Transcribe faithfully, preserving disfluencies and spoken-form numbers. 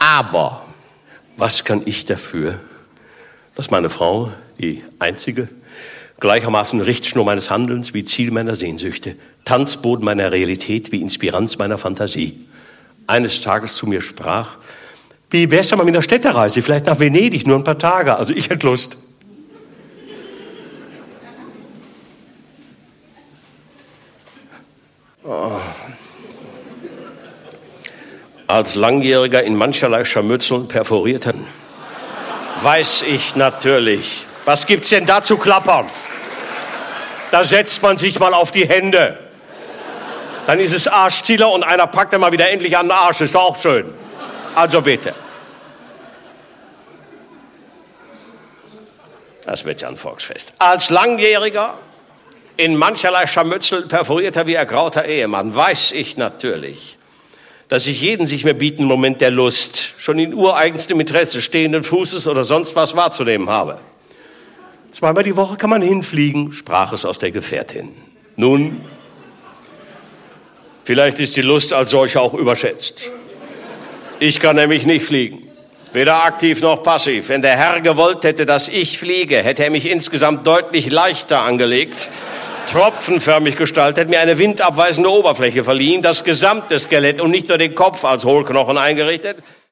Aber was kann ich dafür, dass meine Frau, die einzige, gleichermaßen Richtschnur meines Handelns wie Ziel meiner Sehnsüchte, Tanzboden meiner Realität wie Inspiranz meiner Fantasie, eines Tages zu mir sprach: Wie wär's denn mal mit einer Städtereise, vielleicht nach Venedig, nur ein paar Tage, also ich hätte Lust. Oh. Als Langjähriger in mancherlei Scharmützeln perforierten, weiß ich natürlich, was gibt's denn da zu klappern? Da setzt man sich mal auf die Hände. Dann ist es arschstiller und einer packt dann mal wieder endlich an den Arsch. Ist auch schön. Also bitte. Das wird ja ein Volksfest. Als Langjähriger, in mancherlei Scharmützel perforierter wie ergrauter Ehemann, weiß ich natürlich, dass ich jeden sich mir bietenden Moment der Lust schon in ureigenstem Interesse stehenden Fußes oder sonst was wahrzunehmen habe. Zweimal die Woche kann man hinfliegen, sprach es aus der Gefährtin. Nun, vielleicht ist die Lust als solche auch überschätzt. Ich kann nämlich nicht fliegen, weder aktiv noch passiv. Wenn der Herr gewollt hätte, dass ich fliege, hätte er mich insgesamt deutlich leichter angelegt, tropfenförmig gestaltet, mir eine windabweisende Oberfläche verliehen, das gesamte Skelett und nicht nur den Kopf als Hohlknochen eingerichtet.